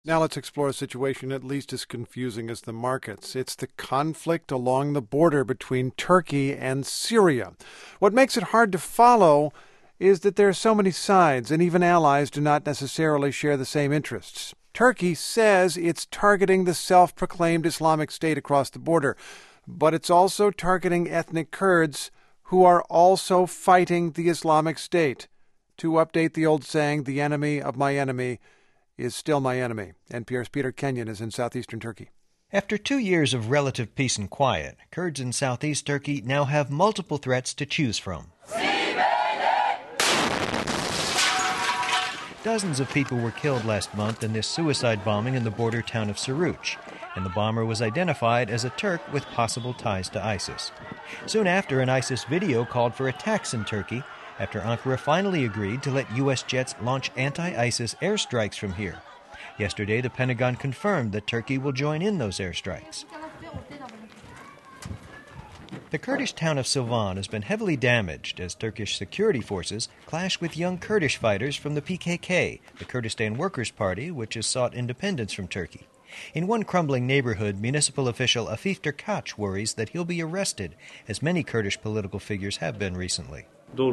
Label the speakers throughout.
Speaker 1: Now let's explore a situation at least as confusing as the markets. It's the conflict along the border between Turkey and Syria. What makes it hard to follow is that there are so many sides, and even allies do not necessarily share the same interests. Turkey says it's targeting the self-proclaimed Islamic State across the border, but it's also targeting ethnic Kurds who are also fighting the Islamic State. To update the old saying, the enemy of my enemy is still my enemy. NPR's Peter Kenyon is in southeastern Turkey.
Speaker 2: After 2 years of relative peace and quiet, Kurds in southeast Turkey now have multiple threats to choose from. Dozens of people were killed last month in this suicide bombing in the border town of Suruç, and the bomber was identified as a Turk with possible ties to ISIS. Soon after, an ISIS video called for attacks in Turkey, after Ankara finally agreed to let U.S. jets launch anti-ISIS airstrikes from here. Yesterday, the Pentagon confirmed that Turkey will join in those airstrikes. The Kurdish town of Silvan has been heavily damaged as Turkish security forces clash with young Kurdish fighters from the PKK, the Kurdistan Workers' Party, which has sought independence from Turkey. In one crumbling neighborhood, municipal official Afif Derkaç worries that he'll be arrested, as many Kurdish political figures have been recently.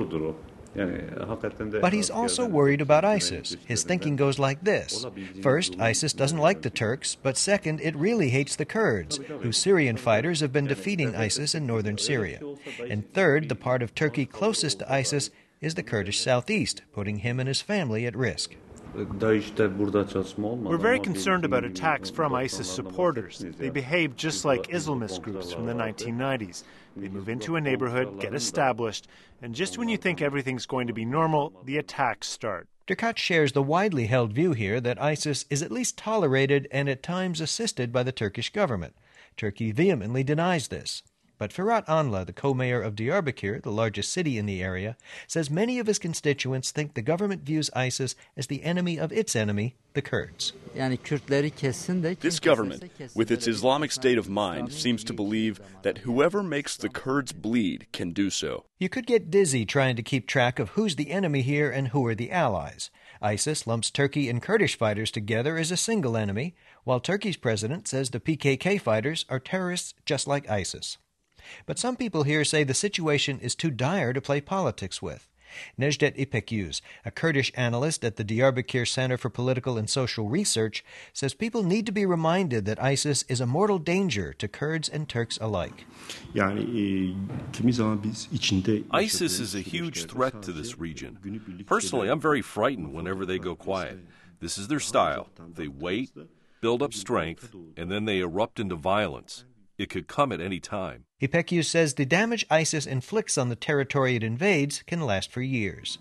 Speaker 2: But he's also worried about ISIS. His thinking goes like this. First, ISIS doesn't like the Turks, but second, it really hates the Kurds, whose Syrian fighters have been defeating ISIS in northern Syria. And third, the part of Turkey closest to ISIS is the Kurdish southeast, putting him and his family at risk.
Speaker 3: We're very concerned about attacks from ISIS supporters. They behave just like Islamist groups from the 1990s. They move into a neighborhood, get established, and just when you think everything's going to be normal, the attacks start.
Speaker 2: Derkaç shares the widely held view here that ISIS is at least tolerated and at times assisted by the Turkish government. Turkey vehemently denies this. But Ferhat Anla, the co-mayor of Diyarbakir, the largest city in the area, says many of his constituents think the government views ISIS as the enemy of its enemy, the Kurds.
Speaker 4: This government, with its Islamic state of mind, seems to believe that whoever makes the Kurds bleed can do so.
Speaker 2: You could get dizzy trying to keep track of who's the enemy here and who are the allies. ISIS lumps Turkey and Kurdish fighters together as a single enemy, while Turkey's president says the PKK fighters are terrorists just like ISIS. But some people here say the situation is too dire to play politics with. Necdet İpekyüz, a Kurdish analyst at the Diyarbakir Center for Political and Social Research, says people need to be reminded that ISIS is a mortal danger to Kurds and Turks alike.
Speaker 5: ISIS is a huge threat to this region. Personally, I'm very frightened whenever they go quiet. This is their style. They wait, build up strength, and then they erupt into violence. It could come at any time.
Speaker 2: İpekyüz says the damage ISIS inflicts on the territory it invades can last for years.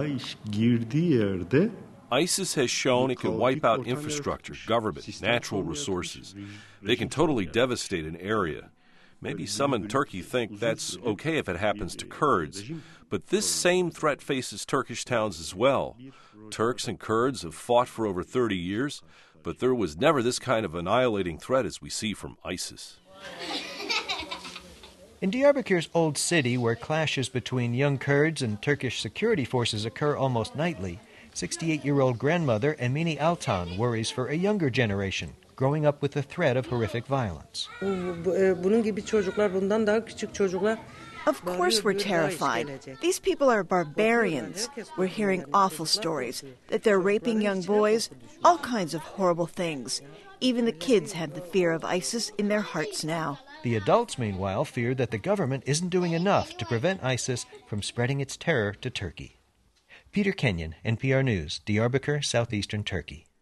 Speaker 5: ISIS has shown it can wipe out infrastructure, government, natural resources. They can totally devastate an area. Maybe some in Turkey think that's okay if it happens to Kurds, but this same threat faces Turkish towns as well. Turks and Kurds have fought for over 30 years, but there was never this kind of annihilating threat as we see from ISIS.
Speaker 2: In Diyarbakir's old city, where clashes between young Kurds and Turkish security forces occur almost nightly, 68-year-old grandmother Emine Altan worries for a younger generation, growing up with the threat of horrific violence.
Speaker 6: Of course we're terrified. These people are barbarians. We're hearing awful stories, that they're raping young boys, all kinds of horrible things. Even the kids have the fear of ISIS in their hearts now.
Speaker 2: The adults, meanwhile, fear that the government isn't doing enough to prevent ISIS from spreading its terror to Turkey. Peter Kenyon, NPR News, Diyarbakir, southeastern Turkey.